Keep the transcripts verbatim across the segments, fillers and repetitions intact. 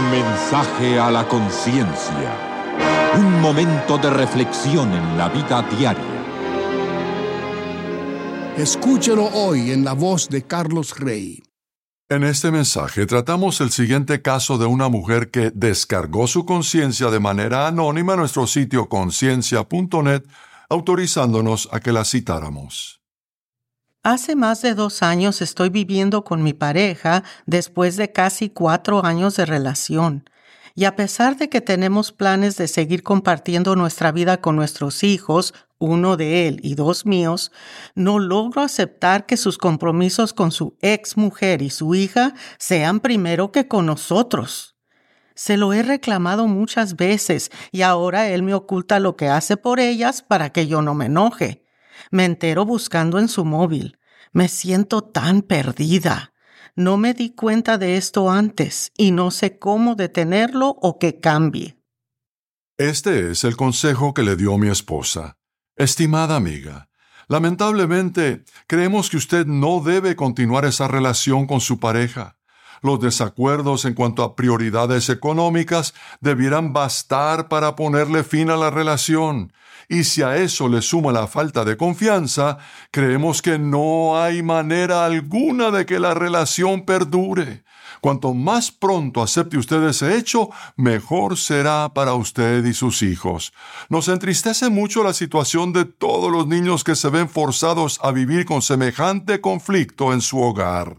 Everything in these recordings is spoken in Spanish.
Mensaje a la conciencia. Un momento de reflexión en la vida diaria. Escúchelo hoy en la voz de Carlos Rey. En este mensaje tratamos el siguiente caso de una mujer que descargó su conciencia de manera anónima en nuestro sitio conciencia punto net, autorizándonos a que la citáramos. Hace más de dos años estoy viviendo con mi pareja después de casi cuatro años de relación. Y a pesar de que tenemos planes de seguir compartiendo nuestra vida con nuestros hijos, uno de él y dos míos, no logro aceptar que sus compromisos con su ex mujer y su hija sean primero que con nosotros. Se lo he reclamado muchas veces y ahora él me oculta lo que hace por ellas para que yo no me enoje. Me entero buscando en su móvil. Me siento tan perdida. No me di cuenta de esto antes y no sé cómo detenerlo o que cambie. Este es el consejo que le dio mi esposa. Estimada amiga, lamentablemente creemos que usted no debe continuar esa relación con su pareja. Los desacuerdos en cuanto a prioridades económicas debieran bastar para ponerle fin a la relación. Y si a eso le suma la falta de confianza, creemos que no hay manera alguna de que la relación perdure. Cuanto más pronto acepte usted ese hecho, mejor será para usted y sus hijos. Nos entristece mucho la situación de todos los niños que se ven forzados a vivir con semejante conflicto en su hogar.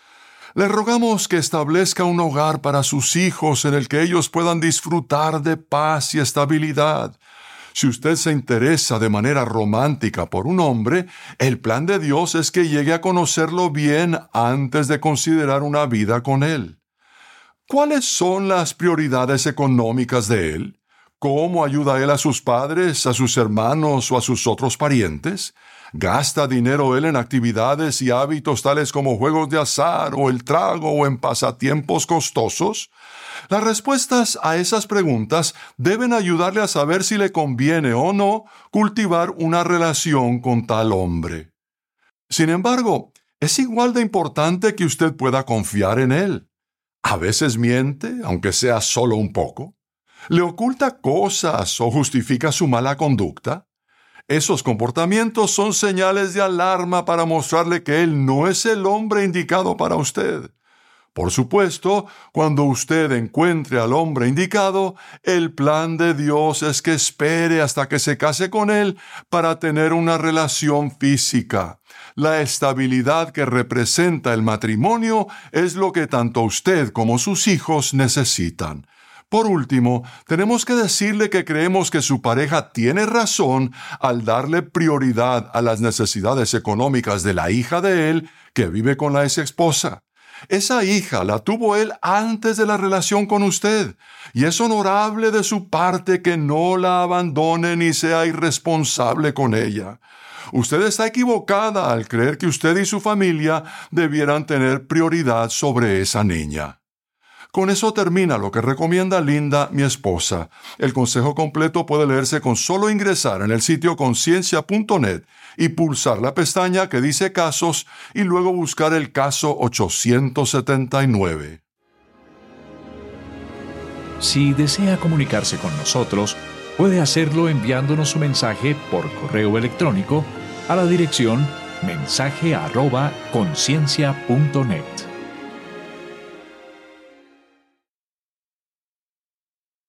Le rogamos que establezca un hogar para sus hijos en el que ellos puedan disfrutar de paz y estabilidad. Si usted se interesa de manera romántica por un hombre, el plan de Dios es que llegue a conocerlo bien antes de considerar una vida con él. ¿Cuáles son las prioridades económicas de él? ¿Cómo ayuda él a sus padres, a sus hermanos o a sus otros parientes? ¿Gasta dinero él en actividades y hábitos tales como juegos de azar o el trago o en pasatiempos costosos? Las respuestas a esas preguntas deben ayudarle a saber si le conviene o no cultivar una relación con tal hombre. Sin embargo, es igual de importante que usted pueda confiar en él. A veces miente, aunque sea solo un poco. ¿Le oculta cosas o justifica su mala conducta? Esos comportamientos son señales de alarma para mostrarle que él no es el hombre indicado para usted. Por supuesto, cuando usted encuentre al hombre indicado, el plan de Dios es que espere hasta que se case con él para tener una relación física. La estabilidad que representa el matrimonio es lo que tanto usted como sus hijos necesitan. Por último, tenemos que decirle que creemos que su pareja tiene razón al darle prioridad a las necesidades económicas de la hija de él, que vive con la ex esposa. Esa hija la tuvo él antes de la relación con usted, y es honorable de su parte que no la abandone ni sea irresponsable con ella. Usted está equivocada al creer que usted y su familia debieran tener prioridad sobre esa niña. Con eso termina lo que recomienda Linda, mi esposa. El consejo completo puede leerse con solo ingresar en el sitio conciencia punto net y pulsar la pestaña que dice casos y luego buscar el caso ochocientos setenta y nueve. Si desea comunicarse con nosotros, puede hacerlo enviándonos su mensaje por correo electrónico a la dirección mensaje arroba conciencia punto net.